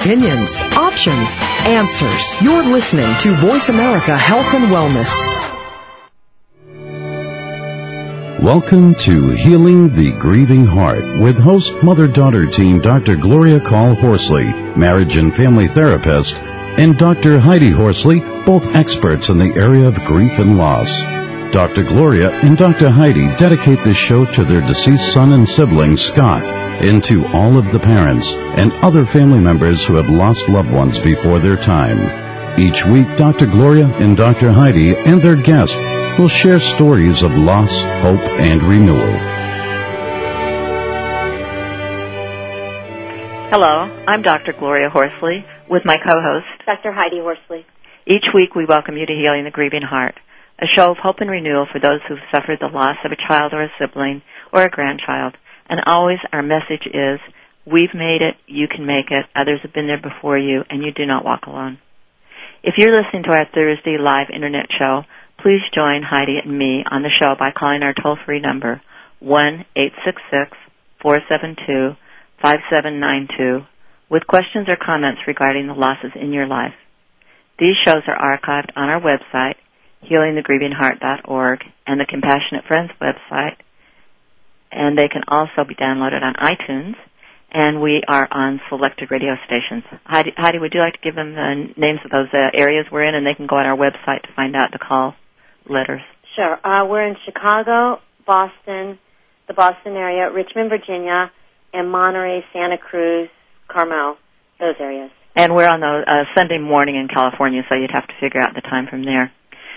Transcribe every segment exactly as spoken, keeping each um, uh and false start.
Opinions, options, answers. You're listening to Voice America Health and Wellness. Welcome to Healing the Grieving Heart with host mother-daughter team Doctor Gloria Call Horsley, marriage and family therapist, and Doctor Heidi Horsley, both experts in the area of grief and loss. Doctor Gloria and Doctor Heidi dedicate this show to their deceased son and sibling, Scott, and to all of the parents and other family members who have lost loved ones before their time. Each week, Doctor Gloria and Doctor Heidi and their guests will share stories of loss, hope, and renewal. Hello, I'm Doctor Gloria Horsley with my co-host, Doctor Heidi Horsley. Each week we welcome you to Healing the Grieving Heart, a show of hope and renewal for those who've suffered the loss of a child or a sibling or a grandchild. And always our message is, we've made it, you can make it, others have been there before you, and you do not walk alone. If you're listening to our Thursday live internet show, please join Heidi and me on the show by calling our toll-free number, one eight six six, four seven two, five seven nine two, with questions or comments regarding the losses in your life. These shows are archived on our website, healing the grieving heart dot org, and the Compassionate Friends website, and they can also be downloaded on iTunes, and we are on selected radio stations. Heidi, Heidi would you like to give them the names of those uh, areas we're in, and they can go on our website to find out the call letters? Sure. Uh, we're in Chicago, Boston, the Boston area, Richmond, Virginia, and Monterey, Santa Cruz, Carmel, those areas. And we're on the uh, Sunday morning in California, so you'd have to figure out the time from there.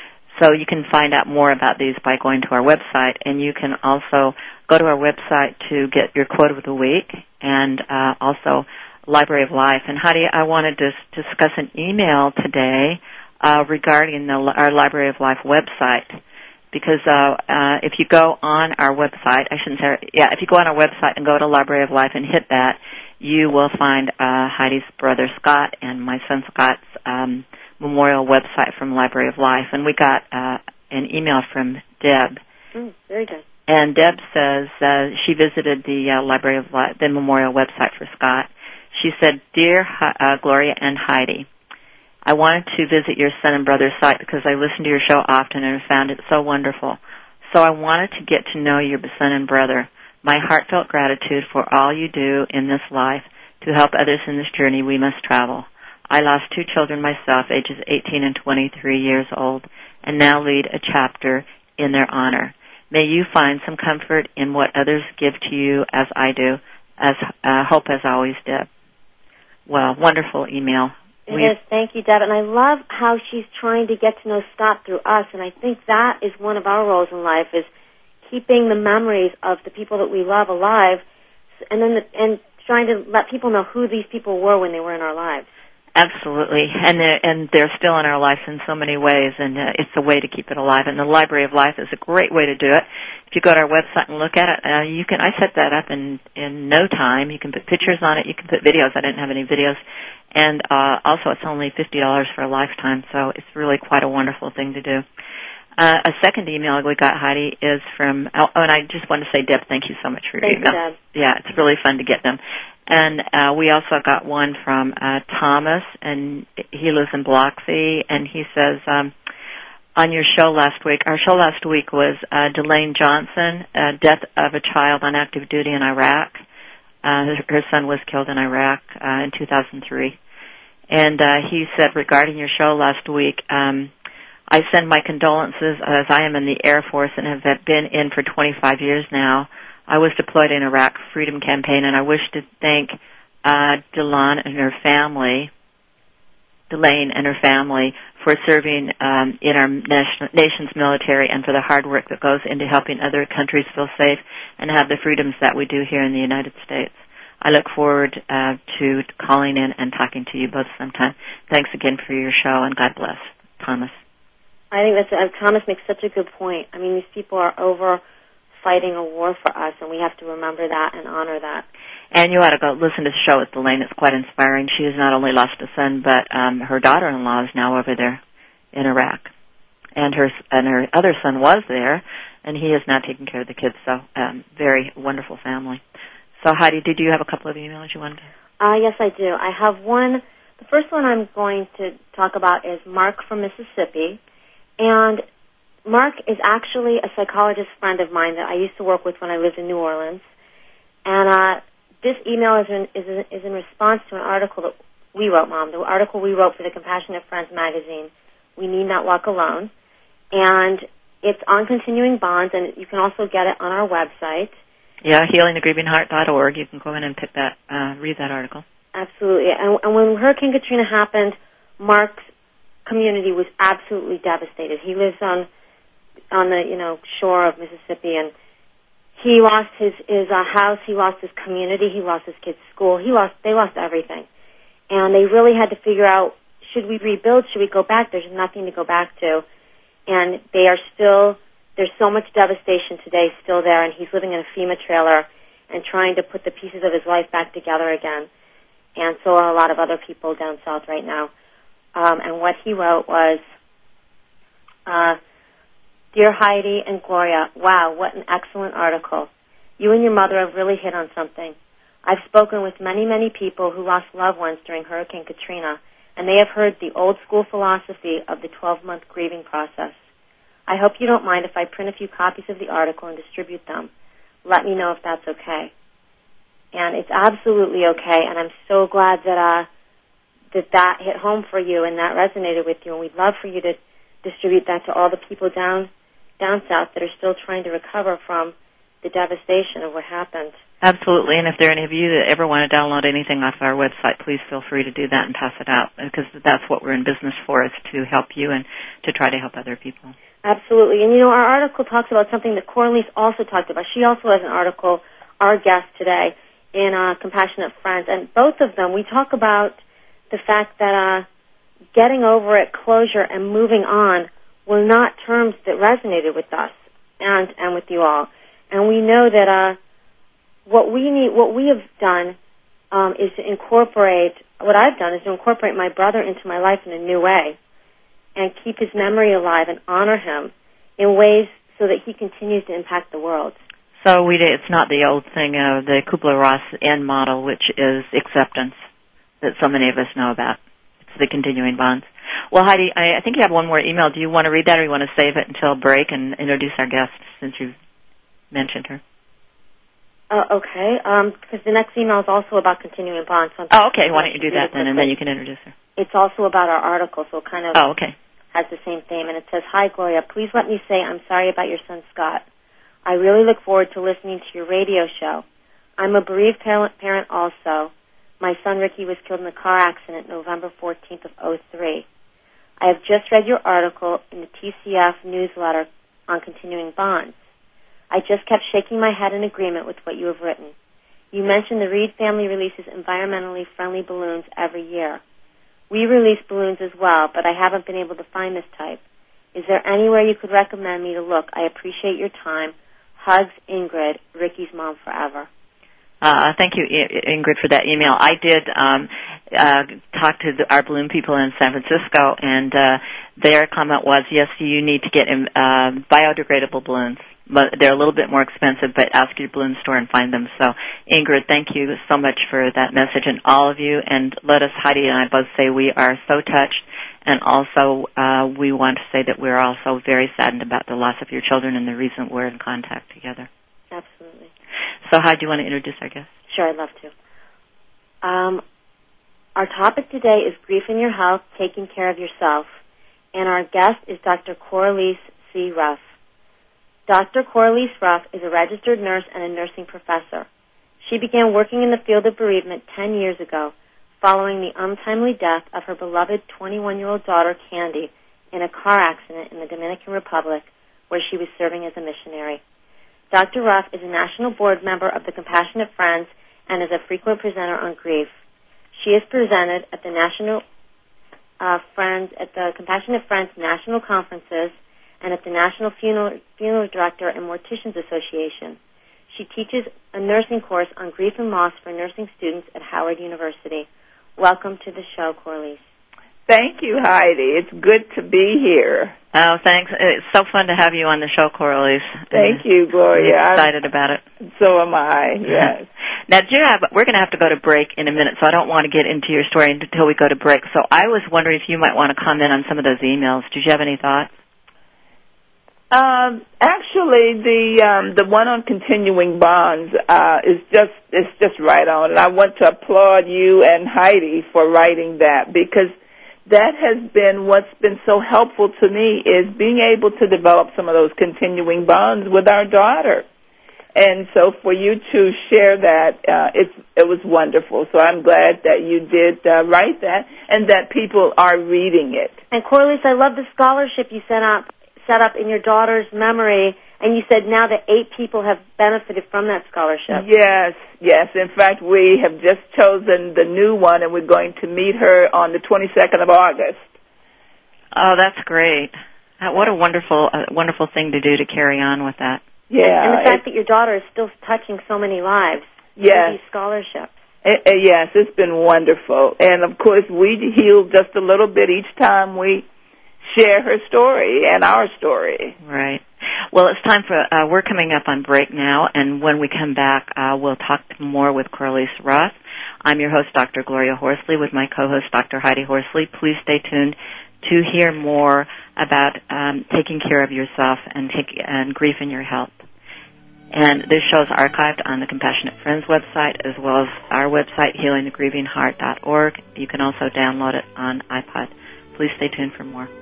So you can find out more about these by going to our website, and you can also go to our website to get your quote of the week, and uh, also Library of Life. And Heidi, I wanted to discuss an email today uh, regarding the, our Library of Life website, because uh, uh, if you go on our website, I shouldn't say, yeah, if you go on our website and go to Library of Life and hit that, you will find uh, Heidi's brother Scott and my son Scott's um, memorial website from Library of Life. And we got uh, an email from Deb. Mm, very good. And Deb says uh, she visited the uh, Library of Life, the memorial website for Scott. She said, Dear uh, Gloria and Heidi, I wanted to visit your son and brother's site because I listen to your show often and found it so wonderful. So I wanted to get to know your son and brother. My heartfelt gratitude for all you do in this life to help others in this journey we must travel. I lost two children myself, ages eighteen and twenty-three years old, and now lead a chapter in their honor. May you find some comfort in what others give to you as I do, as uh, hope as always did. Well, wonderful email. It we, is. Thank you, Deb. And I love how she's trying to get to know Scott through us, and I think that is one of our roles in life, is keeping the memories of the people that we love alive, and then the, and trying to let people know who these people were when they were in our lives. Absolutely, and they're, and they're still in our lives in so many ways, and uh, it's a way to keep it alive. And the Library of Life is a great way to do it. If you go to our website and look at it, uh, you can. I set that up in in no time. You can put pictures on it. You can put videos. I didn't have any videos, and uh, also it's only fifty dollars for a lifetime, so it's really quite a wonderful thing to do. Uh, a second email we got, Heidi, is from, oh, and I just want to say, Deb, thank you so much for your thank email. You, Deb. Yeah, it's really fun to get them. And uh, we also got one from uh, Thomas, and he lives in Biloxi, and he says, um, on your show last week, our show last week was uh, Delane Johnson, uh, death of a child on active duty in Iraq. Uh, her son was killed in Iraq uh, in two thousand three. And uh, he said, regarding your show last week, um, I send my condolences as I am in the Air Force and have been in for twenty-five years now. I was deployed in Iraq Freedom Campaign, and I wish to thank uh, Delane and her family, Delane and her family, for serving um, in our nation, nation's military and for the hard work that goes into helping other countries feel safe and have the freedoms that we do here in the United States. I look forward uh, to calling in and talking to you both sometime. Thanks again for your show, and God bless. Thomas. I think that's uh, Thomas makes such a good point. I mean, these people are over fighting a war for us, and we have to remember that and honor that. And you ought to go listen to the show with Delane. It's quite inspiring. She has not only lost a son, but um, her daughter-in-law is now over there in Iraq. And her and her other son was there, and he is now taking care of the kids. So um, very wonderful family. So, Heidi, did you have a couple of emails you wanted to? Uh, yes, I do. I have one. The first one I'm going to talk about is Mark from Mississippi. And Mark is actually a psychologist friend of mine that I used to work with when I lived in New Orleans. And uh, this email is in, is, in, is in response to an article that we wrote, Mom, the article we wrote for the Compassionate Friends magazine, We Need Not Walk Alone. And it's on continuing bonds, and you can also get it on our website. Yeah, healing the grieving heart dot org. You can go in and pick that, uh, read that article. Absolutely. And, and when Hurricane Katrina happened, Mark's community was absolutely devastated. He lives on on the, you know, shore of Mississippi, and he lost his his uh, house, he lost his community, he lost his kids' school, he lost they lost everything. And they really had to figure out, should we rebuild, should we go back? There's nothing to go back to. And they are still, there's so much devastation today still there, and he's living in a FEMA trailer and trying to put the pieces of his life back together again. And so are a lot of other people down south right now. Um, and what he wrote was, uh, Dear Heidi and Gloria, wow, what an excellent article. You and your mother have really hit on something. I've spoken with many, many people who lost loved ones during Hurricane Katrina, and they have heard the old-school philosophy of the twelve-month grieving process. I hope you don't mind if I print a few copies of the article and distribute them. Let me know if that's okay. And it's absolutely okay, and I'm so glad that uh, that that hit home for you and that resonated with you, and we'd love for you to distribute that to all the people down down south that are still trying to recover from the devastation of what happened. Absolutely, and if there are any of you that ever want to download anything off our website, please feel free to do that and pass it out, because that's what we're in business for, is to help you and to try to help other people. Absolutely, and you know, our article talks about something that Corliss also talked about. She also has an article, our guest today, in uh, Compassionate Friends, and both of them, we talk about the fact that uh, getting over it, closure, and moving on were not terms that resonated with us and, and with you all. And we know that uh, what we need, what we have done um, is to incorporate, what I've done is to incorporate my brother into my life in a new way and keep his memory alive and honor him in ways so that he continues to impact the world. So we, it's not the old thing of the Kubler-Ross end model, which is acceptance, that so many of us know about. It's the continuing bonds. Well, Heidi, I, I think you have one more email. Do you want to read that, or you want to save it until break and introduce our guest, since you've mentioned her? Uh, okay, um, because the next email is also about continuing bonds. So oh, okay. Why don't you do that then, and then you can introduce her. It's also about our article, so it kind of oh, okay. has the same theme. And it says, Hi, Gloria. Please let me say I'm sorry about your son, Scott. I really look forward to listening to your radio show. I'm a bereaved parent also. My son, Ricky, was killed in a car accident November fourteenth of oh three. I have just read your article in the T C F newsletter on continuing bonds. I just kept shaking my head in agreement with what you have written. You mentioned the Reed family releases environmentally friendly balloons every year. We release balloons as well, but I haven't been able to find this type. Is there anywhere you could recommend me to look? I appreciate your time. Hugs, Ingrid, Ricky's mom forever. Uh, thank you, Ingrid, for that email. I did um, uh, talk to the, our balloon people in San Francisco, and uh, their comment was, yes, you need to get uh, biodegradable balloons. But they're a little bit more expensive, but ask your balloon store and find them. So, Ingrid, thank you so much for that message, and all of you. And let us, Heidi and I both say we are so touched, and also uh, we want to say that we're also very saddened about the loss of your children and the reason we're in contact together. Absolutely. So, Heidi, do you want to introduce our guest? Sure, I'd love to. Um, our topic today is grief in your health, taking care of yourself. And our guest is Doctor Corliss C. Ruff. Doctor Corliss Ruff is a registered nurse and a nursing professor. She began working in the field of bereavement ten years ago, following the untimely death of her beloved twenty-one-year-old daughter, Candy, in a car accident in the Dominican Republic, where she was serving as a missionary. Doctor Ruff is a national board member of the Compassionate Friends and is a frequent presenter on grief. She is presented at the National uh, Friends at the Compassionate Friends national conferences and at the National Funeral, Funeral Director and Morticians Association. She teaches a nursing course on grief and loss for nursing students at Howard University. Welcome to the show, Corliss. Thank you, Heidi. It's good to be here. Oh, thanks. It's so fun to have you on the show, Coralise. Thank you, Gloria. I'm excited about it. So am I, yes. Now, do you have, we're going to have to go to break in a minute, so I don't want to get into your story until we go to break. So I was wondering if you might want to comment on some of those emails. Did you have any thoughts? Um, actually, the um, the one on continuing bonds uh, is just is just right on, and I want to applaud you and Heidi for writing that, because that has been what's been so helpful to me, is being able to develop some of those continuing bonds with our daughter. And so for you to share that, uh, it's, it was wonderful. So I'm glad that you did uh, write that and that people are reading it. And Coralise, I love the scholarship you set up, set up in your daughter's memory, and you said now that eight people have benefited from that scholarship. Yes, yes. In fact, we have just chosen the new one, and we're going to meet her on the twenty-second of August. Oh, that's great. Uh, what a wonderful, uh, wonderful thing to do to carry on with that. Yeah. And the fact that your daughter is still touching so many lives yes. through these scholarships. Uh, uh, yes, it's been wonderful. And, of course, we heal just a little bit each time we share her story and our story. Right. Well, it's time for, uh, we're coming up on break now, and when we come back, uh, we'll talk more with Coralise Roth. I'm your host, Doctor Gloria Horsley, with my co-host, Doctor Heidi Horsley. Please stay tuned to hear more about um, taking care of yourself and, take, and grief in your health. And this show is archived on the Compassionate Friends website, as well as our website, healing the grieving heart dot org. You can also download it on iPod. Please stay tuned for more.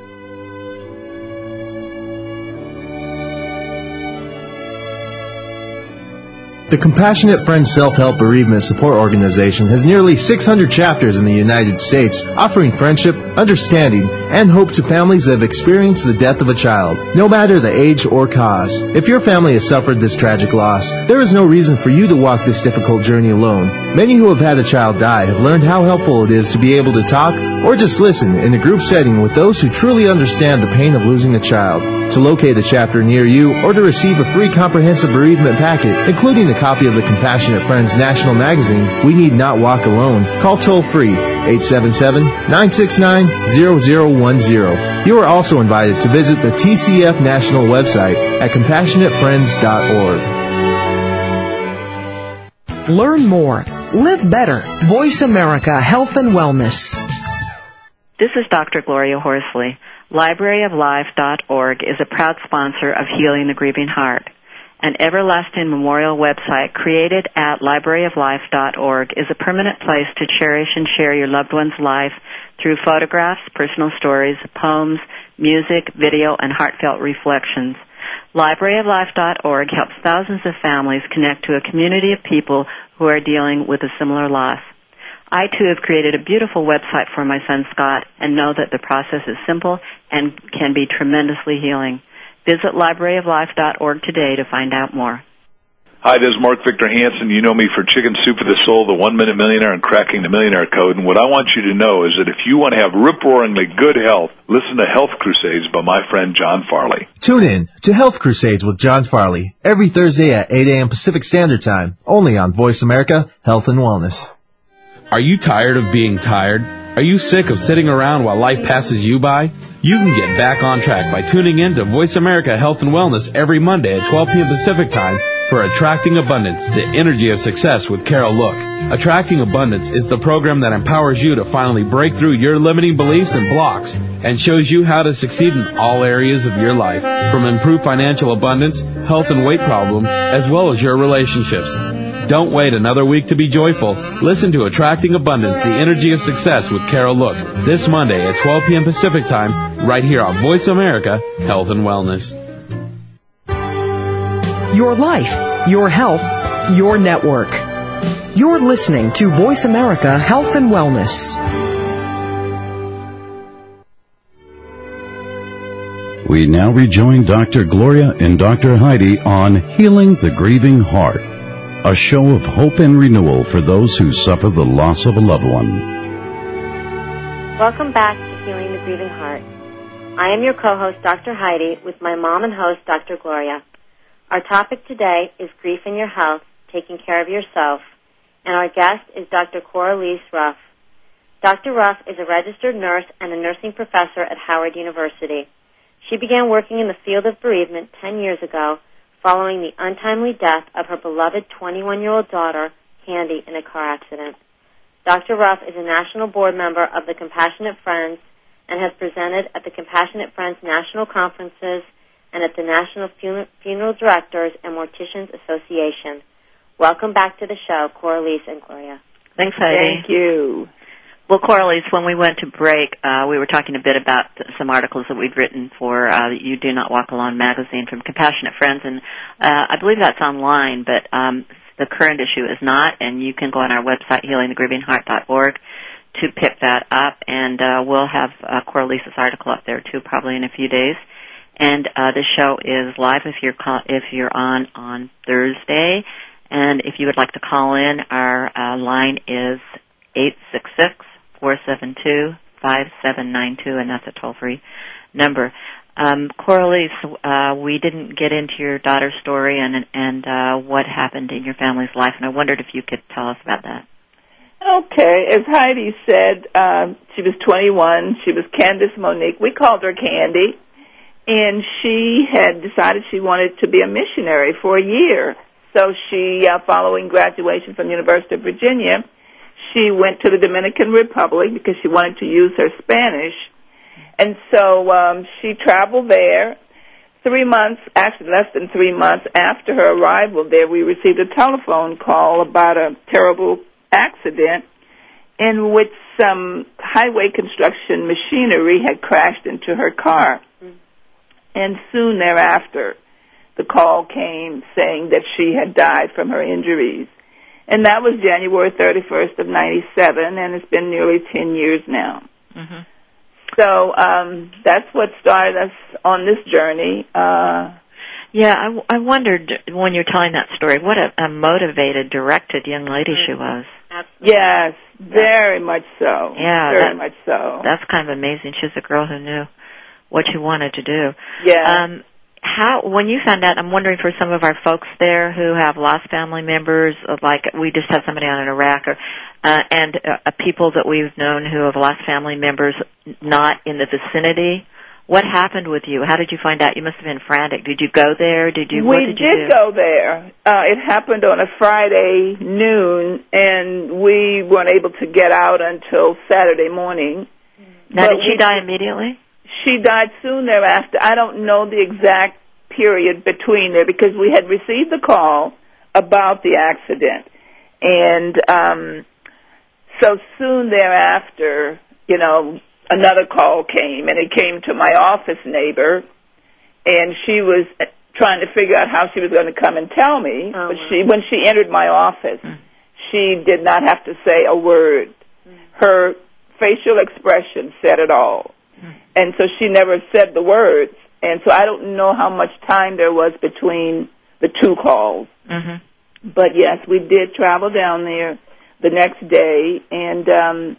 The Compassionate Friends Self-Help Bereavement Support Organization has nearly six hundred chapters in the United States, offering friendship, understanding, and hope to families that have experienced the death of a child, no matter the age or cause. If your family has suffered this tragic loss, there is no reason for you to walk this difficult journey alone. Many who have had a child die have learned how helpful it is to be able to talk or just listen in a group setting with those who truly understand the pain of losing a child. To locate a chapter near you or to receive a free comprehensive bereavement packet, including a copy of the Compassionate Friends National Magazine, We Need Not Walk Alone, call toll-free eight seven seven, nine six nine, zero zero one zero. You are also invited to visit the T C F National website at compassionate friends dot org. Learn more. Live better. Voice America Health and Wellness. This is Doctor Gloria Horsley. library of life dot org is a proud sponsor of Healing the Grieving Heart. An everlasting memorial website created at library of life dot org is a permanent place to cherish and share your loved one's life through photographs, personal stories, poems, music, video, and heartfelt reflections. library of life dot org helps thousands of families connect to a community of people who are dealing with a similar loss. I, too, have created a beautiful website for my son, Scott, and know that the process is simple and can be tremendously healing. Visit library of life dot org today to find out more. Hi, this is Mark Victor Hansen. You know me for Chicken Soup for the Soul, the One-Minute Millionaire, and Cracking the Millionaire Code. And what I want you to know is that if you want to have rip-roaringly good health, listen to Health Crusades by my friend John Farley. Tune in to Health Crusades with John Farley every Thursday at eight a.m. Pacific Standard Time, only on Voice America Health and Wellness. Are you tired of being tired? Are you sick of sitting around while life passes you by? You can get back on track by tuning in to Voice America Health and Wellness every Monday at twelve p.m. Pacific Time for Attracting Abundance, the Energy of Success with Carol Look. Attracting Abundance is the program that empowers you to finally break through your limiting beliefs and blocks and shows you how to succeed in all areas of your life, from improved financial abundance, health and weight problems, as well as your relationships. Don't wait another week to be joyful. Listen to Attracting Abundance, the Energy of Success with Carol Look this Monday at twelve p.m. Pacific Time, right here on Voice America Health and Wellness. Your life, your health, your network. You're listening to Voice America Health and Wellness. We now rejoin Doctor Gloria and Doctor Heidi on Healing the Grieving Heart, a show of hope and renewal for those who suffer the loss of a loved one. Welcome back to Healing the Grieving Heart. I am your co-host, Doctor Heidi, with my mom and host, Doctor Gloria. Our topic today is grief in your health, taking care of yourself, and our guest is Doctor Coralise Roth. Doctor Ruff is a registered nurse and a nursing professor at Howard University. She began working in the field of bereavement ten years ago, following the untimely death of her beloved twenty-one-year-old daughter, Candy, in a car accident. Doctor Ruff is a national board member of the Compassionate Friends and has presented at the Compassionate Friends National Conferences and at the National Funeral Directors and Morticians Association. Welcome back to the show, Coralise and Gloria. Thanks, Heidi. Thank you. Well, Coralise, when we went to break, uh, we were talking a bit about some articles that we'd written for uh, You Do Not Walk Alone magazine from Compassionate Friends, and uh, I believe that's online, but um, the current issue is not, and you can go on our website, healing the grieving heart dot org, to pick that up, and uh, we'll have uh, Coralise's article up there, too, probably in a few days. And uh, the show is live if you're call- if you're on on Thursday. And if you would like to call in, our uh, line is eight six six, four seven two, five seven nine two, and that's a toll-free number. Um, Coralise, uh, we didn't get into your daughter's story and and uh, what happened in your family's life, and I wondered if you could tell us about that. Okay. As Heidi said, uh, she was twenty-one. She was Candace Monique. We called her Candy. And she had decided she wanted to be a missionary for a year. So she, uh, following graduation from the University of Virginia, she went to the Dominican Republic because she wanted to use her Spanish. And so um, she traveled there. Three months, actually less than three months after her arrival there, we received a telephone call about a terrible accident in which some highway construction machinery had crashed into her car. And soon thereafter, the call came saying that she had died from her injuries. And that was January thirty-first of ninety-seven, and it's been nearly ten years now. Mm-hmm. So um, that's what started us on this journey. Uh, yeah, I, w- I wondered when you're telling that story, what a, a motivated, directed young lady she was. Absolutely. Yes, very much so. Yeah, very that, much so. That's kind of amazing. She's a girl who knew what she wanted to do. Yeah. Um, how, when you found out, I'm wondering for some of our folks there who have lost family members, like we just had somebody on in Iraq, or, uh, and uh, people that we've known who have lost family members not in the vicinity. What happened with you? How did you find out? You must have been frantic. Did you go there? Did you? We what did, you did do? go there. Uh, it happened on a Friday noon, and we weren't able to get out until Saturday morning. Now, but did she we, die immediately? She died soon thereafter. I don't know the exact period between there because we had received the call about the accident. And um, so soon thereafter, you know, another call came, and it came to my office neighbor, and she was trying to figure out how she was going to come and tell me. Oh, but wow. she, when she entered my office, mm. she did not have to say a word. Mm. Her facial expression said it all. And so she never said the words. And so I don't know how much time there was between the two calls. Mm-hmm. But, yes, we did travel down there the next day. And, um,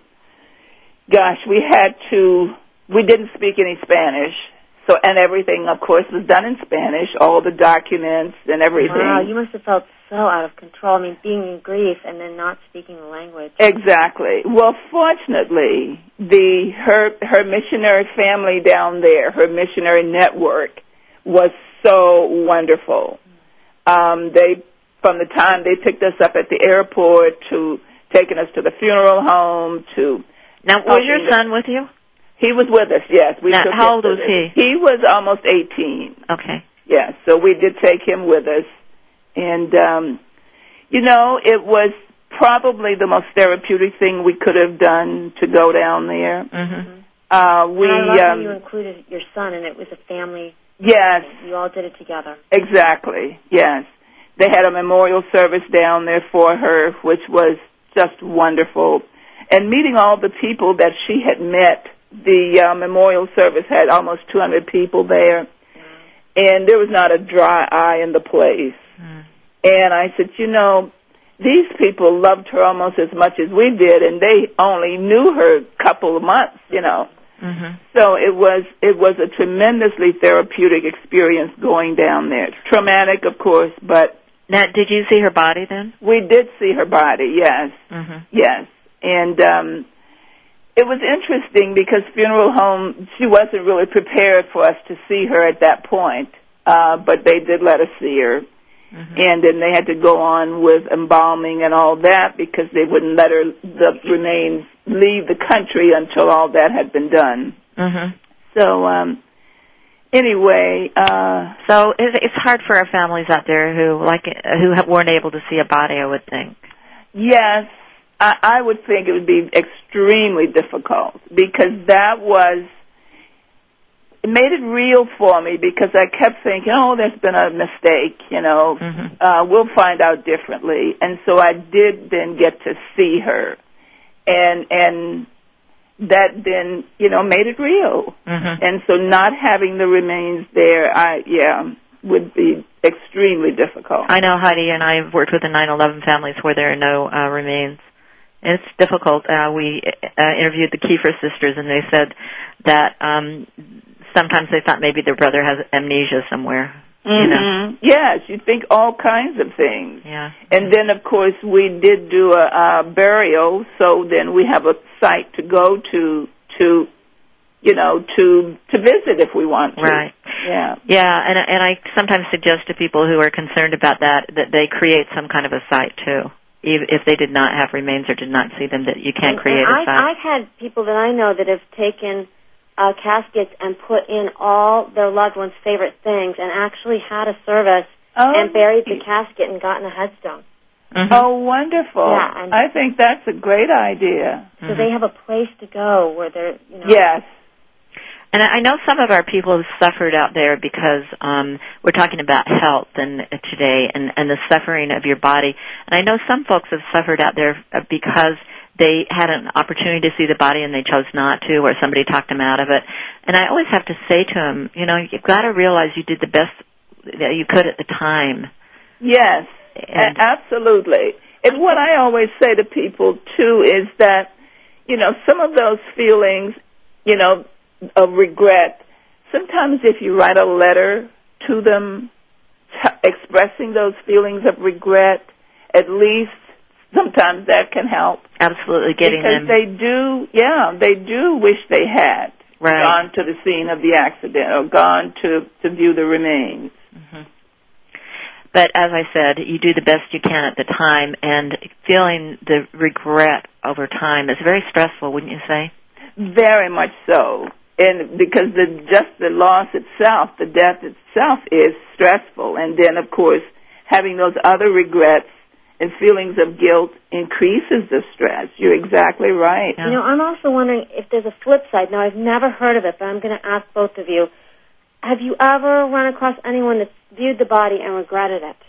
gosh, we had to, we didn't speak any Spanish. So, and everything, of course, was done in Spanish, all the documents and everything. Wow, you must have felt so out of control. I mean, being in grief and then not speaking the language. Exactly. Well, fortunately, the her her missionary family down there, her missionary network, was so wonderful. Um, they, from the time they picked us up at the airport to taking us to the funeral home to. Now, was your son with you? He was with us, yes. We now, took how old was he? He was almost eighteen. Okay. Yes, so we did take him with us. And, um, you know, it was probably the most therapeutic thing we could have done to go down there. Mm-hmm. Uh, we, and I love um, how you included your son, and it was a family. Yes. You all did it together. Exactly, yes. They had a memorial service down there for her, which was just wonderful. And meeting all the people that she had met. The uh, memorial service had almost two hundred people there, and there was not a dry eye in the place. Mm. And I said, you know, these people loved her almost as much as we did, and they only knew her a couple of months, you know. Mm-hmm. So it was it was a tremendously therapeutic experience going down there. It's traumatic, of course, but... Now, did you see her body then? We did see her body, yes. Mm-hmm. Yes. And... um it was interesting because funeral home, she wasn't really prepared for us to see her at that point, uh, but they did let us see her. Mm-hmm. And then they had to go on with embalming and all that because they wouldn't let her, the remains leave the country until all that had been done. Mm-hmm. So, um, anyway, uh, so it's hard for our families out there who like who weren't able to see a body, I would think. Yes, I, I would think it would be extremely difficult because that was, it made it real for me because I kept thinking, oh, there's been a mistake, you know, mm-hmm. uh, we'll find out differently. And so I did then get to see her. And, and that then, you know, made it real. Mm-hmm. And so not having the remains there, I, yeah, would be extremely difficult. I know Heidi and I have worked with the nine eleven families where there are no uh, remains. It's difficult. Uh, we uh, interviewed the Kiefer sisters, and they said that um, sometimes they thought maybe their brother has amnesia somewhere. Mm-hmm. You know? Yes, you think all kinds of things. Yeah. And then, of course, we did do a, a burial, so then we have a site to go to to you know, to to visit if we want to. Right. Yeah. Yeah, and and I sometimes suggest to people who are concerned about that that they create some kind of a site too, even if they did not have remains or did not see them, that you can and, create and a I, site. I've had people that I know that have taken uh, caskets and put in all their loved ones' favorite things and actually had a service oh. and buried the casket and gotten a headstone. Mm-hmm. Oh, wonderful. Yeah, and I think that's a great idea. So mm-hmm. they have a place to go where they're, you know. Yes. And I know some of our people have suffered out there because um, we're talking about health and uh, today and, and the suffering of your body. And I know some folks have suffered out there because they had an opportunity to see the body and they chose not to, or somebody talked them out of it. And I always have to say to them, you know, you've got to realize you did the best that you could at the time. Yes, and absolutely. And what I always say to people, too, is that, you know, some of those feelings, you know, of regret, sometimes if you write a letter to them t- expressing those feelings of regret, at least sometimes that can help. Absolutely, getting because them. Because they do, yeah, they do wish they had right. gone to the scene of the accident or gone to, to view the remains. Mm-hmm. But as I said, you do the best you can at the time, and feeling the regret over time is very stressful, wouldn't you say? Very much so. And because the just the loss itself, the death itself is stressful. And then, of course, having those other regrets and feelings of guilt increases the stress. You're exactly right. You know, I'm also wondering if there's a flip side. Now, I've never heard of it, but I'm going to ask both of you. Have you ever run across anyone that's viewed the body and regretted it?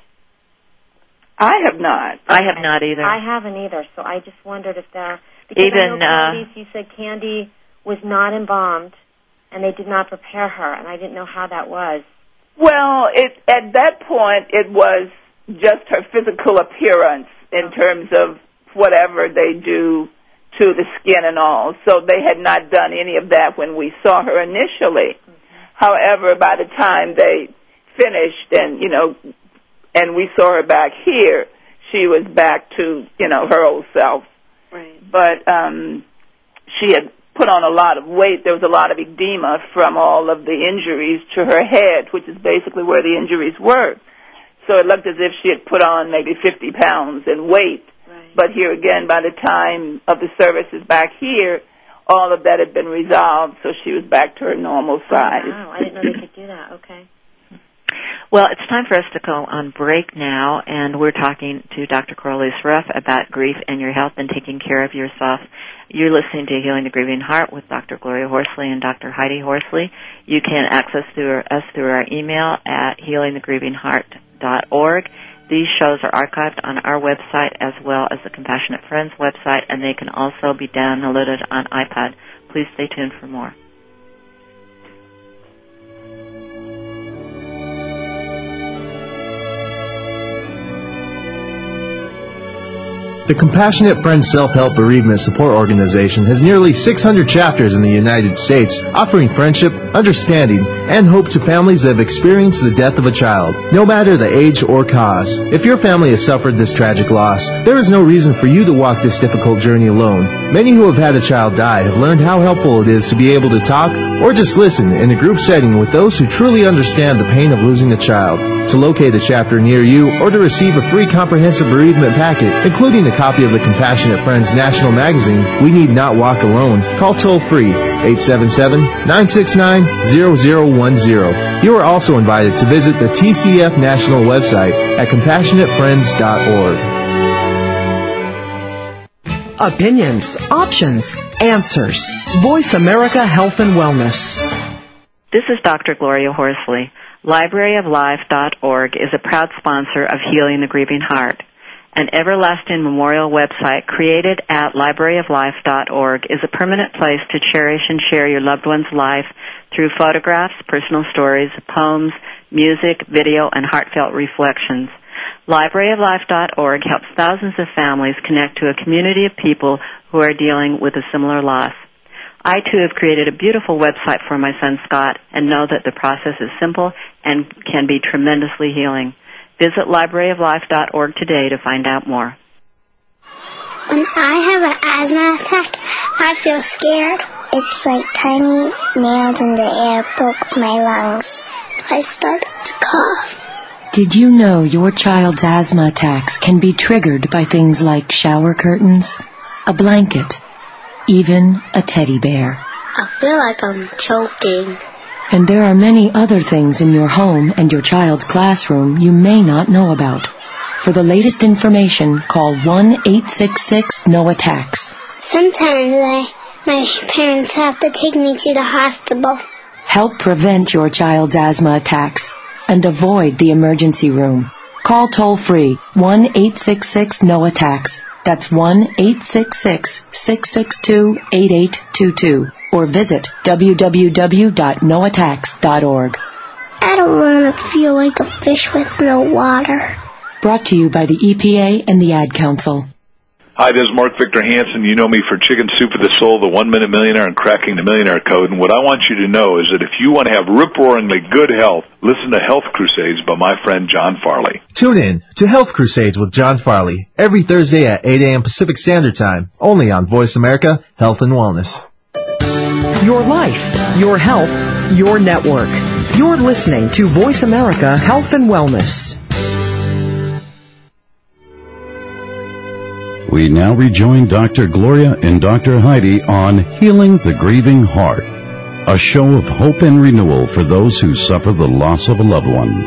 I have not. I have not either. I haven't either, so I just wondered if there... Because Even, I know Candice, uh, you said Candy was not embalmed, and they did not prepare her, and I didn't know how that was. Well, it, at that point, it was just her physical appearance in terms of whatever they do to the skin and all. So they had not done any of that when we saw her initially. Mm-hmm. However, by the time they finished and, you know, and we saw her back here, she was back to, you know, her old self. Right. But um, she had put on a lot of weight. There was a lot of edema from all of the injuries to her head, which is basically where the injuries were. So it looked as if she had put on maybe fifty pounds in weight. Right. But here again, by the time of the services back here, all of that had been resolved, so she was back to her normal size. Oh, wow, I didn't know they could do that. Okay. Well, it's time for us to go on break now, and we're talking to Doctor Corliss Ruff about grief and your health and taking care of yourself. You're listening to Healing the Grieving Heart with Doctor Gloria Horsley and Doctor Heidi Horsley. You can access through us through our email at healing the grieving heart dot org. These shows are archived on our website as well as the Compassionate Friends website, and they can also be downloaded on iPod. Please stay tuned for more. The Compassionate Friends Self-Help Bereavement Support Organization has nearly six hundred chapters in the United States, offering friendship, understanding, and hope to families that have experienced the death of a child, no matter the age or cause. If your family has suffered this tragic loss, there is no reason for you to walk this difficult journey alone. Many who have had a child die have learned how helpful it is to be able to talk or just listen in a group setting with those who truly understand the pain of losing a child. To locate a chapter near you or to receive a free comprehensive bereavement packet, including a copy of the Compassionate Friends National Magazine, We Need Not Walk Alone, call toll-free eight seven seven, nine six nine, zero zero one zero. You are also invited to visit the T C F National website at compassionate friends dot org. Opinions, options, answers. Voice America Health and Wellness. This is Doctor Gloria Horsley. library of life dot org is a proud sponsor of Healing the Grieving Heart. An everlasting memorial website created at library of life dot org is a permanent place to cherish and share your loved one's life through photographs, personal stories, poems, music, video, and heartfelt reflections. library of life dot org helps thousands of families connect to a community of people who are dealing with a similar loss. I, too, have created a beautiful website for my son, Scott, and know that the process is simple and can be tremendously healing. Visit library of life dot org today to find out more. When I have an asthma attack, I feel scared. It's like tiny nails in the air poke my lungs. I start to cough. Did you know your child's asthma attacks can be triggered by things like shower curtains, a blanket, even a teddy bear? I feel like I'm choking. And there are many other things in your home and your child's classroom you may not know about. For the latest information, call one eight six six, N O attacks. Sometimes I, my parents have to take me to the hospital. Help prevent your child's asthma attacks and avoid the emergency room. Call toll-free one eight six six, N O attacks. That's one eight six six, six six two, eight eight two two. Or visit w w w dot no attacks dot org. I don't want to feel like a fish with no water. Brought to you by the E P A and the Ad Council. Hi, this is Mark Victor Hansen. You know me for Chicken Soup for the Soul, the One-Minute Millionaire, and Cracking the Millionaire Code. And what I want you to know is that if you want to have rip-roaringly good health, listen to Health Crusades by my friend John Farley. Tune in to Health Crusades with John Farley every Thursday at eight a.m. Pacific Standard Time, only on Voice America Health and Wellness. Your life, your health, your network. You're listening to Voice America Health and Wellness. We now rejoin Doctor Gloria and Doctor Heidi on Healing the Grieving Heart, a show of hope and renewal for those who suffer the loss of a loved one.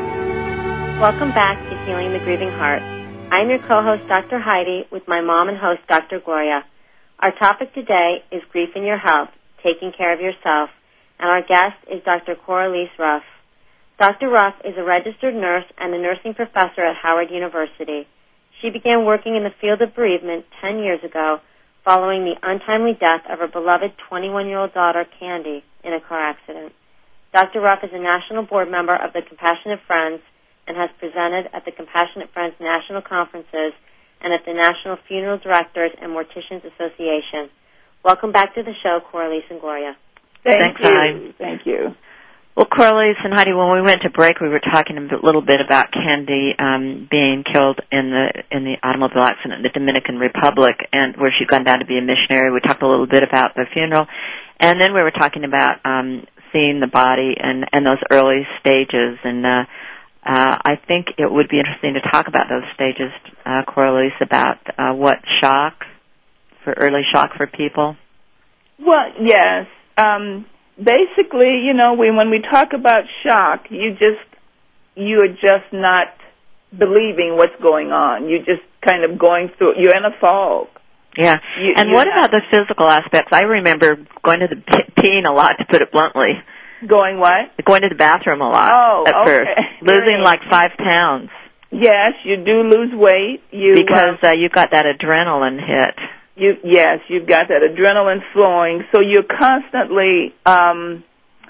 Welcome back to Healing the Grieving Heart. I'm your co-host, Doctor Heidi, with my mom and host, Doctor Gloria. Our topic today is grief in your health, taking care of yourself, and our guest is Doctor Coralise Ruff. Doctor Ruff is a registered nurse and a nursing professor at Howard University. She began working in the field of bereavement ten years ago following the untimely death of her beloved twenty-one-year-old daughter, Candy, in a car accident. Doctor Ruff is a national board member of the Compassionate Friends and has presented at the Compassionate Friends National Conferences and at the National Funeral Directors and Morticians Association. Welcome back to the show, Coralise and Gloria. Thank Thanks, you. Heidi. Thank you. Well, Coralise and Heidi, when we went to break, we were talking a little bit about Candy um, being killed in the in the automobile accident in the Dominican Republic, and where she'd gone down to be a missionary. We talked a little bit about the funeral, and then we were talking about um, seeing the body and, and those early stages. And uh, uh, I think it would be interesting to talk about those stages, uh, Coralise, about uh, what shock for early shock for people. Well, yes. Um, Basically, you know, we, when we talk about shock, you just, you are just not believing what's going on. You're just kind of going through, you're in a fog. Yeah. You, and what not, about the physical aspects? I remember going to the peeing a lot, to put it bluntly. Going what? Going to the bathroom a lot oh, at okay. first. Losing like five pounds. Yes, you do lose weight. You Because uh, uh, you got that adrenaline hit. You, yes, you've got that adrenaline flowing, so you're constantly um,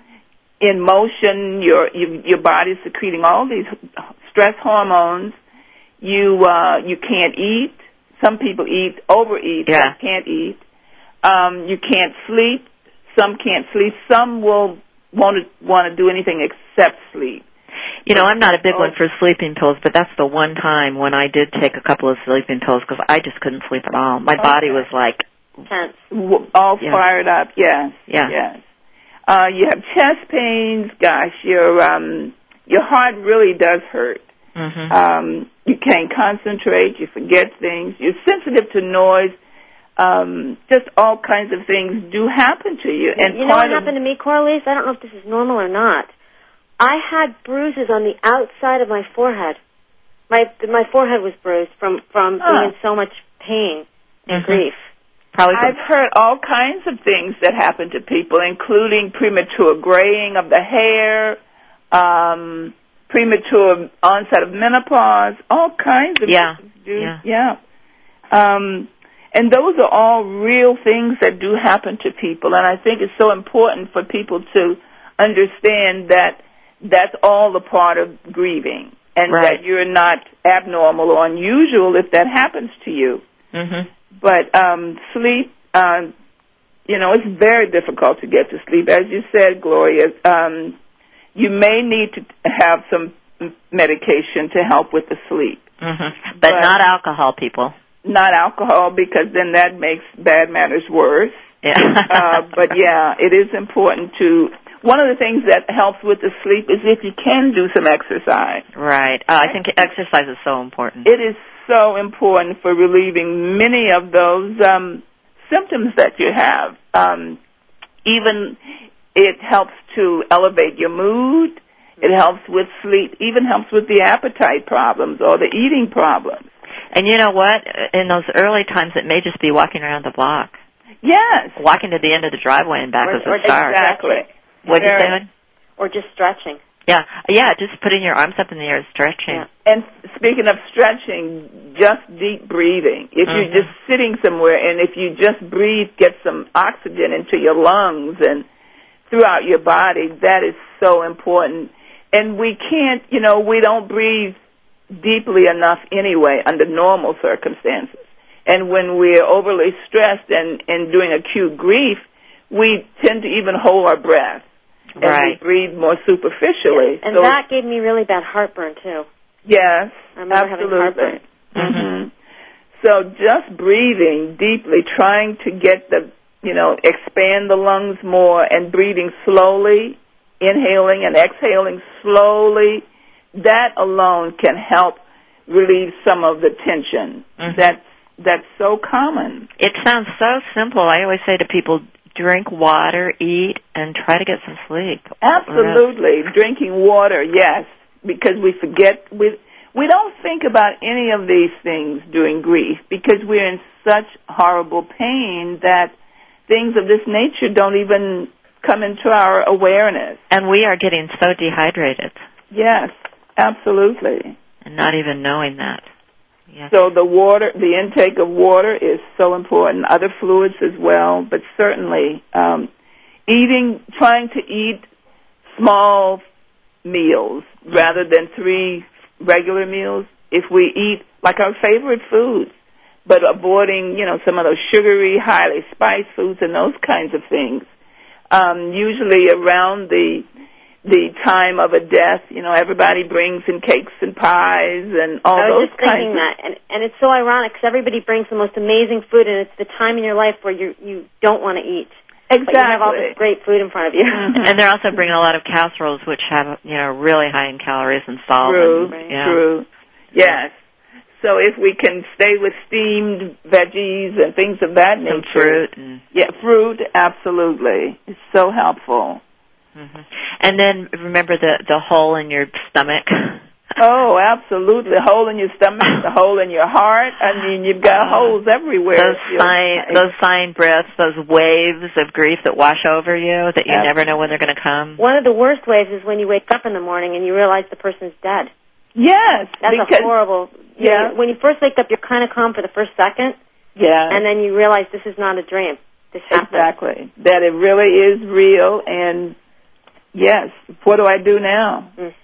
in motion. Your you, your body's secreting all these stress hormones. You uh, you can't eat, Some people eat, overeat, yeah. some can't eat. Um, you can't sleep. Some can't sleep. Some will want to want to do anything except sleep. You know, I'm not a big one for sleeping pills, but that's the one time when I did take a couple of sleeping pills because I just couldn't sleep at all. My okay. body was like tense, all yeah. fired up. Yes, yeah. yes. Uh, you have chest pains. Gosh, your um, your heart really does hurt. Mm-hmm. Um, you can't concentrate. You forget things. You're sensitive to noise. Um, just all kinds of things do happen to you. And you know what happened to me, Corliss? I don't know if this is normal or not. I had bruises on the outside of my forehead. My my forehead was bruised from from huh. being in so much pain and mm-hmm. grief. Probably I've heard all kinds of things that happen to people, including premature graying of the hair, um, premature onset of menopause, all kinds of yeah. things. Do, yeah. Yeah. Um, and those are all real things that do happen to people, and I think it's so important for people to understand that that's all a part of grieving, and right. that you're not abnormal or unusual if that happens to you. Mm-hmm. But um, sleep, uh, you know, it's very difficult to get to sleep. As you said, Gloria, um, you may need to have some medication to help with the sleep. Mm-hmm. But, but not alcohol, people. Not alcohol, because then that makes bad matters worse. Yeah. uh, but, yeah, it is important to... One of the things that helps with the sleep is if you can do some exercise. Right. Uh, I think exercise is so important. It is so important for relieving many of those um, symptoms that you have. Um, even it helps to elevate your mood. It helps with sleep. Even helps with the appetite problems or the eating problems. And you know what? In those early times, it may just be walking around the block. Yes. Walking to the end of the driveway and back or, as a start. Exactly. What'd you say? Or just stretching. Yeah, yeah, just putting your arms up in the air, stretching. Yeah. And speaking of stretching, just deep breathing. If mm-hmm. you're just sitting somewhere and if you just breathe, get some oxygen into your lungs and throughout your body, that is so important. And we can't, you know, we don't breathe deeply enough anyway under normal circumstances. And when we're overly stressed and, and doing acute grief, we tend to even hold our breath. And right. we breathe more superficially. Yes. And so that gave me really bad heartburn, too. Yes, I remember absolutely. having heartburn. Mm-hmm. So just breathing deeply, trying to get the, you know, expand the lungs more and breathing slowly, inhaling and exhaling slowly, that alone can help relieve some of the tension. Mm-hmm. That's, that's so common. It sounds so simple. I always say to people, drink water, eat, and try to get some sleep. Absolutely. Rest. Drinking water, yes, because we forget. We, we don't think about any of these things during grief because we're in such horrible pain that things of this nature don't even come into our awareness. And we are getting so dehydrated. Yes, absolutely. And not even knowing that. Yes. So the water, the intake of water is so important, other fluids as well, but certainly um, eating, trying to eat small meals rather than three regular meals. If we eat like our favorite foods, but avoiding, you know, some of those sugary, highly spiced foods and those kinds of things. Um, usually around the the time of a death, you know, everybody brings in cakes and pies and all those kinds. I was just thinking that, and, and it's so ironic because everybody brings the most amazing food, and it's the time in your life where you you don't want to eat. Exactly. But you have all this great food in front of you. Mm-hmm. And they're also bringing a lot of casseroles, which have, you know, really high in calories and salt. True, and, yeah. true. Yes. So if we can stay with steamed veggies and things of that nature. Some fruit. And yeah, fruit, absolutely. It's so helpful. Mm-hmm. And then remember the the hole in your stomach. Oh, absolutely. The hole in your stomach, the hole in your heart. I mean, you've got uh, holes everywhere. Those sign, those sign breaths, those waves of grief that wash over you that you absolutely. Never know when they're going to come. One of the worst waves is when you wake up in the morning and you realize the person's dead. Yes. That's because, a horrible... Yeah. You know, when you first wake up, you're kind of calm for the first second. Yeah. And then you realize this is not a dream. This happened. Exactly. That it really is real and... Yes. What do I do now? Mm-hmm.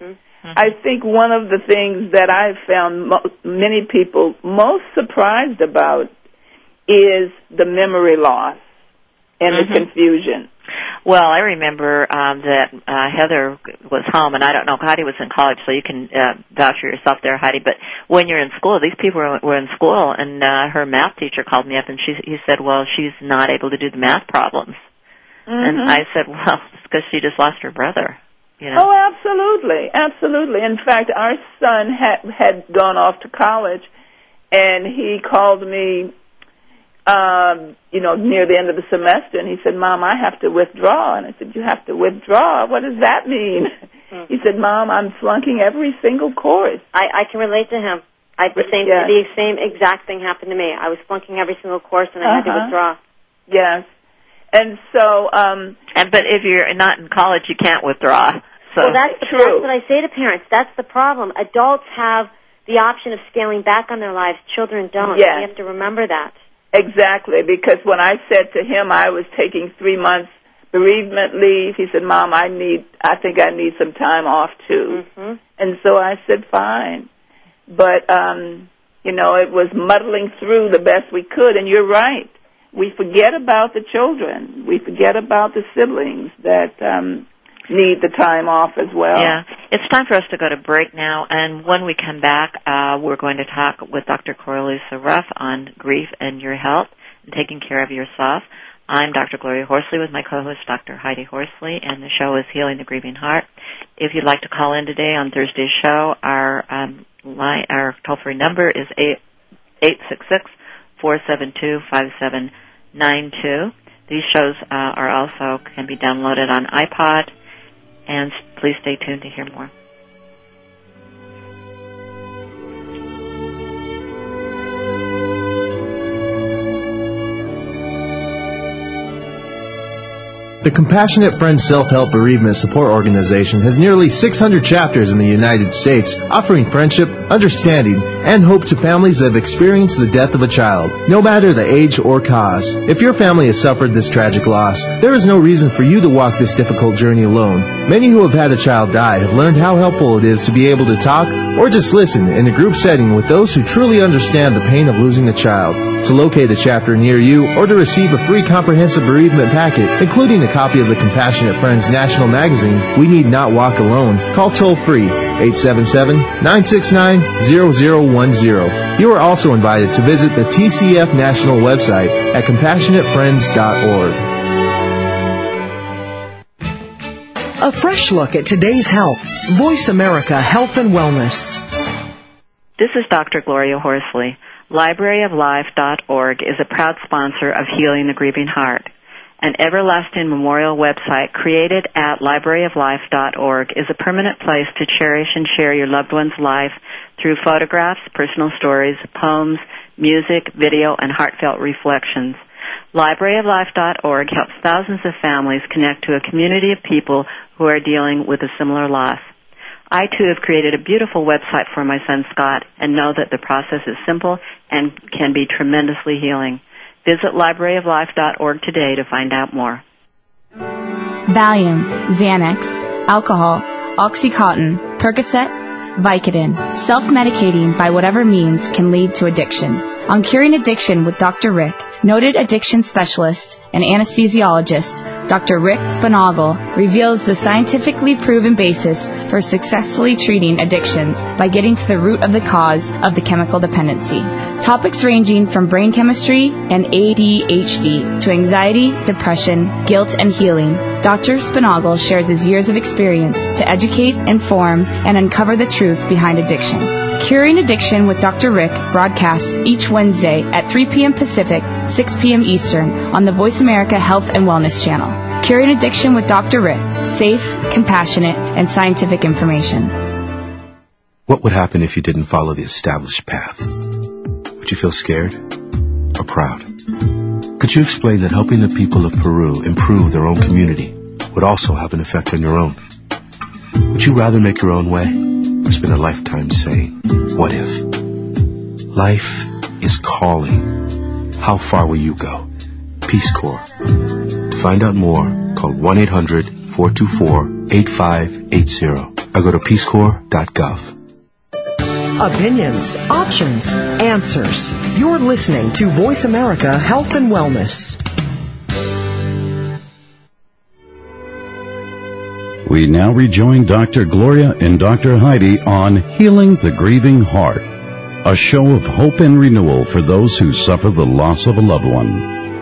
I think one of the things that I've found mo- many people most surprised about is the memory loss and mm-hmm. the confusion. Well, I remember um, that uh, Heather was home, and I don't know, Heidi was in college, so you can uh, vouch for yourself there, Heidi. But when you're in school, these people were, were in school, and uh, her math teacher called me up, and she he said, well, she's not able to do the math problems. Mm-hmm. And I said, well, it's because she just lost her brother. You know? Oh, absolutely, absolutely. In fact, our son had had gone off to college, and he called me, um, you know, near the end of the semester, and he said, Mom, I have to withdraw. And I said, you have to withdraw? What does that mean? Mm-hmm. He said, Mom, I'm flunking every single course. I, I can relate to him. I, the same, yes. the same exact thing happened to me. I was flunking every single course, and I uh-huh. had to withdraw. Yes. And so, um, and but if you're not in college, you can't withdraw. So well, that's, the, that's what I say to parents. That's the problem. Adults have the option of scaling back on their lives. Children don't. Yes. You have to remember that. Exactly, because when I said to him I was taking three months bereavement leave, he said, Mom, I need, I think I need some time off too. Mm-hmm. And so I said, fine. But, um, you know, it was muddling through the best we could, and you're right. We forget about the children. We forget about the siblings that um, need the time off as well. Yeah. It's time for us to go to break now, and when we come back, uh, we're going to talk with Doctor Coralisa Ruff on grief and your health and taking care of yourself. I'm Doctor Gloria Horsley with my co-host, Doctor Heidi Horsley, and the show is Healing the Grieving Heart. If you'd like to call in today on Thursday's show, our um, line, our toll-free number is eight six six, four seven two, five seven nine two. These shows uh, are also can be downloaded on iPod, and please stay tuned to hear more. The Compassionate Friends Self-Help Bereavement Support Organization has nearly six hundred chapters in the United States, offering friendship, understanding, and hope to families that have experienced the death of a child, no matter the age or cause. If your family has suffered this tragic loss, there is no reason for you to walk this difficult journey alone. Many who have had a child die have learned how helpful it is to be able to talk or just listen in a group setting with those who truly understand the pain of losing a child. To locate a chapter near you or to receive a free comprehensive bereavement packet, including a copy of the Compassionate Friends National Magazine, We Need Not Walk Alone, call toll-free eight seven seven, nine six nine, zero zero one zero. You are also invited to visit the T C F National website at compassionate friends dot org. A fresh look at today's health. Voice America Health and Wellness. This is Doctor Gloria Horsley. library of life dot org is a proud sponsor of Healing the Grieving Heart. An everlasting memorial website created at library of life dot org is a permanent place to cherish and share your loved one's life through photographs, personal stories, poems, music, video, and heartfelt reflections. library of life dot org helps thousands of families connect to a community of people who are dealing with a similar loss. I, too, have created a beautiful website for my son, Scott, and know that the process is simple and can be tremendously healing. Visit library of life dot org today to find out more. Valium, Xanax, alcohol, Oxycontin, Percocet, Vicodin. Self-medicating by whatever means can lead to addiction. On Curing Addiction with Doctor Rick, noted addiction specialist and anesthesiologist, Doctor Rick Spinagle reveals the scientifically proven basis for successfully treating addictions by getting to the root of the cause of the chemical dependency. Topics ranging from brain chemistry and A D H D to anxiety, depression, guilt, and healing. Doctor Spinagle shares his years of experience to educate, inform, and uncover the truth behind addiction. Curing Addiction with Doctor Rick broadcasts each Wednesday at three p.m. Pacific, six p.m. Eastern on the Voice America Health and Wellness Channel. Curing Addiction with Doctor Rick. Safe, compassionate, and scientific information. What would happen if you didn't follow the established path? Would you feel scared or proud? Could you explain that helping the people of Peru improve their own community would also have an effect on your own? Would you rather make your own way or spend a lifetime saying, what if? Life is calling. How far will you go? Peace Corps. To find out more, call one eight hundred, four two four, eight five eight zero. I go to peace corps dot gov. Opinions, options, answers. You're listening to Voice America Health and Wellness. We now rejoin Doctor Gloria and Doctor Heidi on Healing the Grieving Heart, a show of hope and renewal for those who suffer the loss of a loved one.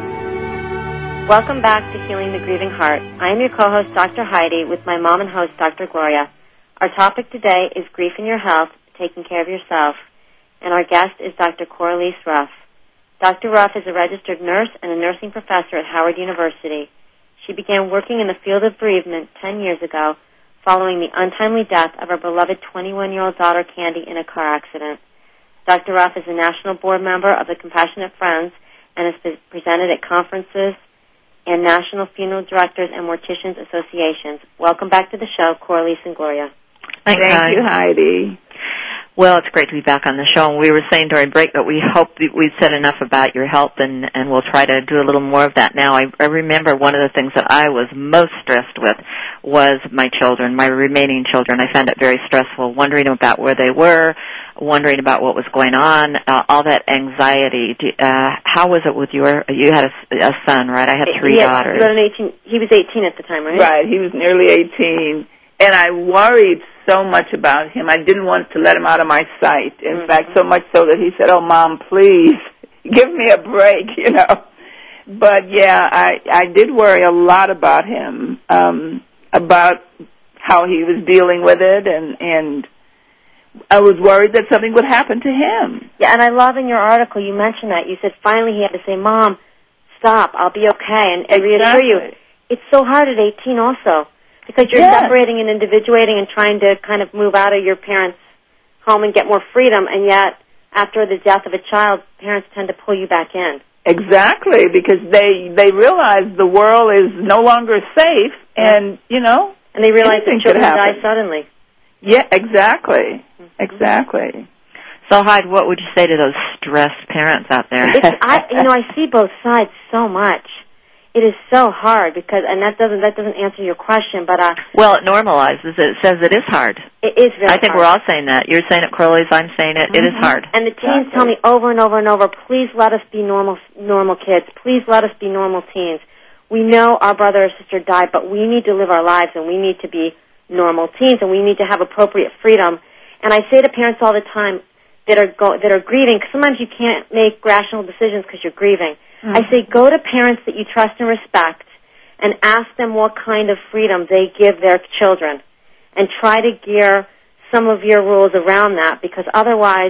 Welcome back to Healing the Grieving Heart. I am your co-host, Doctor Heidi, with my mom and host, Doctor Gloria. Our topic today is grief in your health, taking care of yourself, and our guest is Doctor Coralise Ruff. Doctor Ruff is a registered nurse and a nursing professor at Howard University. She began working in the field of bereavement ten years ago, following the untimely death of her beloved twenty-one-year-old daughter, Candy, in a car accident. Doctor Ruff is a national board member of the Compassionate Friends and has been presented at conferences and National Funeral Directors and Morticians Associations. Welcome back to the show, Coralise and Gloria. Thank you, Heidi. Well, it's great to be back on the show. And we were saying during break that we hope that we've said enough about your health, and, and we'll try to do a little more of that now. I, I remember one of the things that I was most stressed with was my children, my remaining children. I found it very stressful, wondering about where they were, wondering about what was going on, uh, all that anxiety. Do, uh, how was it with your, you had a, a son, right? I had three yes, daughters. He was, eighteen, he was eighteen at the time, right? Right, he was nearly eighteen. And I worried so much about him. I didn't want to let him out of my sight. In mm-hmm. fact, so much so that he said, "Oh, Mom, please, give me a break," you know. But, yeah, I, I did worry a lot about him, um, about how he was dealing with it, and, and I was worried that something would happen to him. Yeah, and I love in your article you mentioned that. You said finally he had to say, "Mom, stop, I'll be okay," and, and exactly. reassure you. It's so hard at eighteen also. Because you're yes. separating and individuating and trying to kind of move out of your parents' home and get more freedom, and yet after the death of a child, parents tend to pull you back in. Exactly, because they they realize the world is no longer safe, and, you know, and they realize the children die suddenly. Yeah, exactly, mm-hmm. exactly. So, Hyde, what would you say to those stressed parents out there? It's, I, you know, I see both sides so much. It is so hard because, and that doesn't that doesn't answer your question, but uh. Well, it normalizes it. It says it is hard. It is very hard. I think hard. we're all saying that. You're saying it, Coralise. I'm saying it. Mm-hmm. It is hard. And the teens exactly. tell me over and over and over, please let us be normal normal kids. Please let us be normal teens. We know our brother or sister died, but we need to live our lives, and we need to be normal teens, and we need to have appropriate freedom. And I say to parents all the time that are go, that are grieving, because sometimes you can't make rational decisions because you're grieving. Mm-hmm. I say go to parents that you trust and respect, and ask them what kind of freedom they give their children, and try to gear some of your rules around that, because otherwise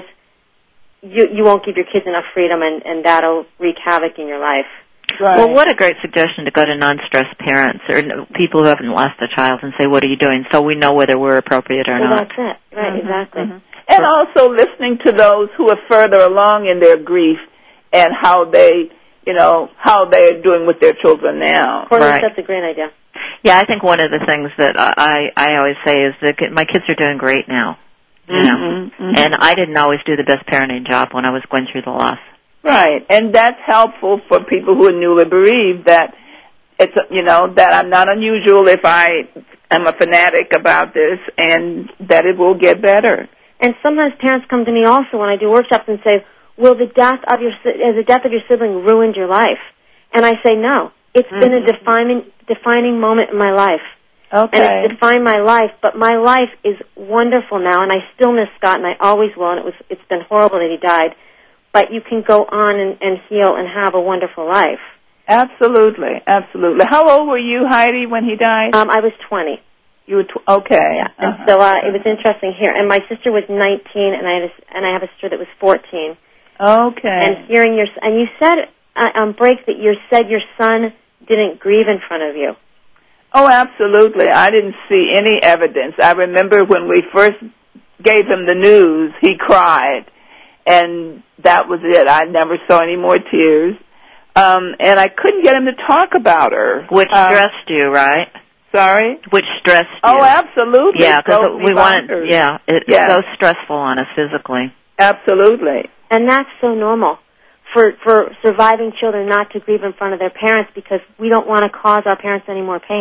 you you won't give your kids enough freedom, and, and that'll wreak havoc in your life. Right. Well, what a great suggestion to go to non-stressed parents or people who haven't lost a child and say, what are you doing, so we know whether we're appropriate or well, not. That's it. Right, mm-hmm. exactly. Mm-hmm. And also listening to those who are further along in their grief and how they... you know, how they're doing with their children now. Coralise, right. That's a great idea. Yeah, I think one of the things that I, I always say is that my kids are doing great now. You know, mm-hmm, mm-hmm. And I didn't always do the best parenting job when I was going through the loss. Right, and that's helpful for people who are newly bereaved, that it's, you know, that I'm not unusual if I am a fanatic about this, and that it will get better. And sometimes parents come to me also when I do workshops and say, will the death of your has the death of your sibling ruined your life? And I say no. It's mm-hmm. been a defining defining moment in my life. Okay. And it's defined my life, but my life is wonderful now, and I still miss Scott, and I always will. And it was it's been horrible that he died, but you can go on and, and heal and have a wonderful life. Absolutely, absolutely. How old were you, Heidi, when he died? Um, I was twenty. You were tw- okay. Yeah. Uh-huh. And so uh, it was interesting here. And my sister was nineteen, and I had a, and I have a sister that was fourteen. Okay. And hearing your and you said uh, on break that you said your son didn't grieve in front of you. Oh, absolutely. I didn't see any evidence. I remember when we first gave him the news, he cried, and that was it. I never saw any more tears, um, and I couldn't get him to talk about her, which um, stressed you, right? Sorry? Which stressed you. Oh, absolutely. Yeah, because we wanted. Yeah, it, yeah, it's so stressful on us physically. Absolutely. And that's so normal for for surviving children not to grieve in front of their parents, because we don't want to cause our parents any more pain.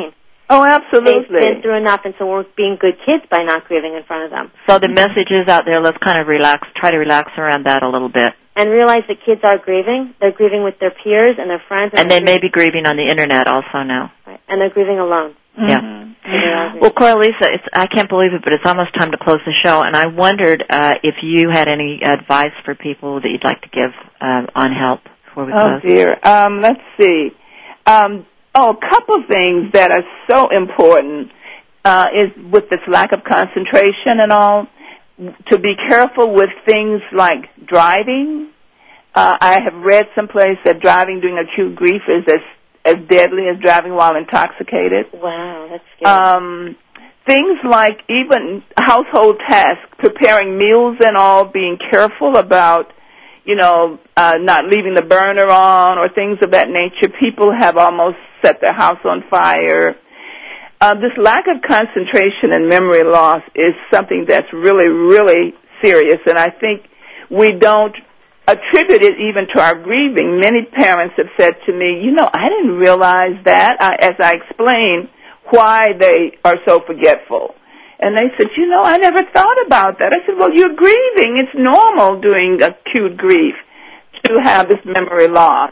Oh, absolutely. They've been through enough, and so we're being good kids by not grieving in front of them. So the message is out there, let's kind of relax, try to relax around that a little bit. And realize that kids are grieving. They're grieving with their peers and their friends. And, and they may be grieving on the Internet also now. Right. And they're grieving alone. Mm-hmm. Yeah. Mm-hmm. Well, Coralisa, it's, I can't believe it, but it's almost time to close the show, and I wondered uh, if you had any advice for people that you'd like to give uh, on help before we close. Oh, dear. Um, let's see. Um, oh, a couple things that are so important uh, is with this lack of concentration and all, to be careful with things like driving. Uh, I have read someplace that driving during acute grief is as as deadly as driving while intoxicated. Wow, that's scary. Um, things like even household tasks, preparing meals and all, being careful about, you know, uh, not leaving the burner on or things of that nature. People have almost set their house on fire. Uh, this lack of concentration and memory loss is something that's really, really serious, and I think we don't attribute it even to our grieving. Many parents have said to me, you know, I didn't realize that, I, as I explained why they are so forgetful. And they said, you know, I never thought about that. I said, well, you're grieving. It's normal during acute grief to have this memory loss.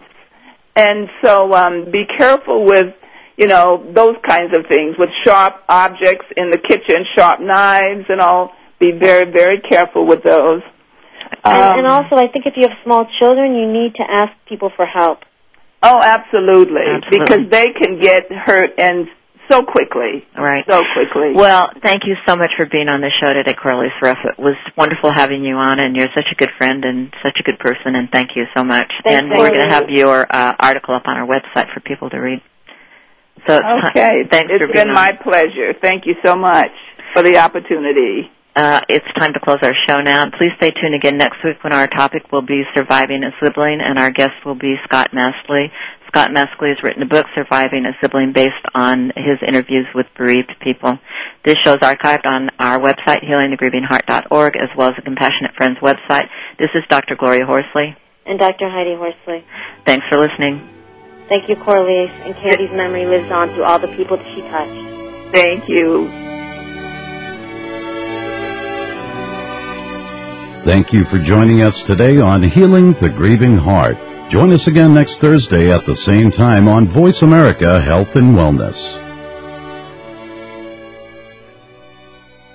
And so um, be careful with, you know, those kinds of things, with sharp objects in the kitchen, sharp knives and all. Be very, very careful with those. And, um, and also, I think if you have small children, you need to ask people for help. Oh, absolutely, absolutely. Because they can get hurt and so quickly. Right. So quickly. Well, thank you so much for being on the show today, Coralisa Ruff. It was wonderful having you on, and you're such a good friend and such a good person, and thank you so much. Thanks, and we're going to have your uh, article up on our website for people to read. So it's okay. Thanks it's for being been on. my pleasure. Thank you so much for the opportunity. Uh, it's time to close our show now. Please stay tuned again next week when our topic will be surviving a sibling, and our guest will be Scott Maskley. Scott Maskley has written a book, Surviving a Sibling, based on his interviews with bereaved people. This show is archived on our website, healing the grieving heart dot org, as well as the Compassionate Friends website. This is Doctor Gloria Horsley. And Doctor Heidi Horsley. Thanks for listening. Thank you, Coralisa. And Candy's memory lives on through all the people that she touched. Thank you. Thank you for joining us today on Healing the Grieving Heart. Join us again next Thursday at the same time on Voice America Health and Wellness.